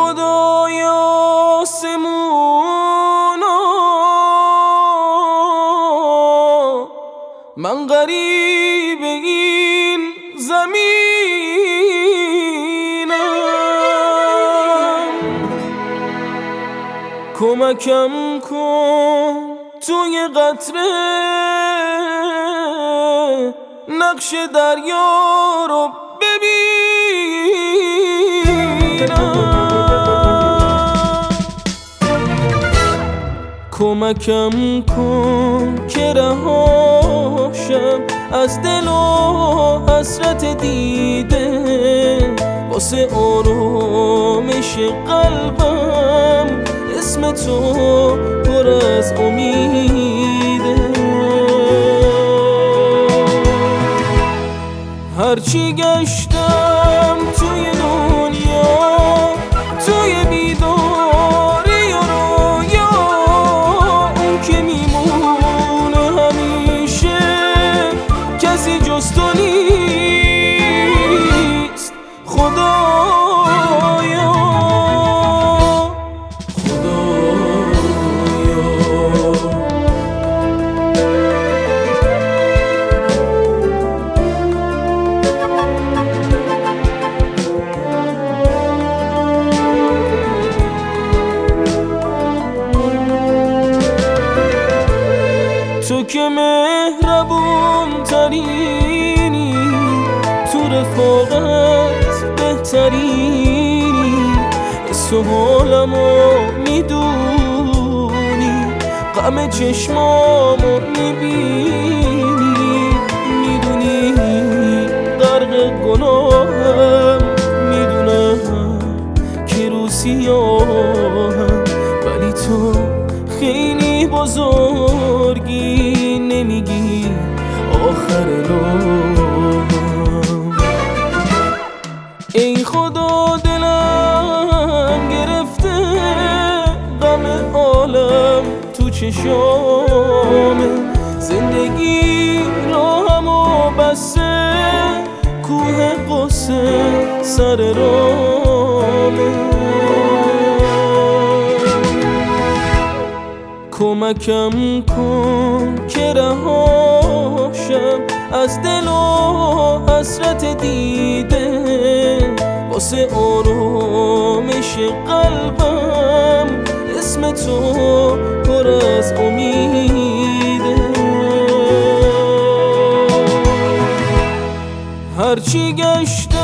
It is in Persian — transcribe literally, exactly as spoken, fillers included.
خدای آسمونا من غریب این زمینم، کمکم کن توی قطره نقش دریا رو ببینم، کمکم کن که رهاشم از دل و حسرت دیده، واسه آرامش قلبم اسم تو پر از امیده. هرچی گشتم توی دنیا، توی بیداری و رویا، اون که میمونه همیشه کسی جز تو نیست. خدایا تو که مهربون ترینی، تو رفاقت بهترینی، حس و حالمو میدونی، غم چشمامو میبینی، میدونی غرق گناهم، میدونم که رو سیاهم، ولی تو خیلی بزرگی، نمیگی آخر راهم. ای خدا دلم گرفته، غم عالم تو چشامه، زندگی راهمو بسته، کوه قصه سر رامه. کمکم کن که رهاشم از دل و حسرت دیده، واسه آرامش قلبم اسم تو پر از امیده. هرچی گشت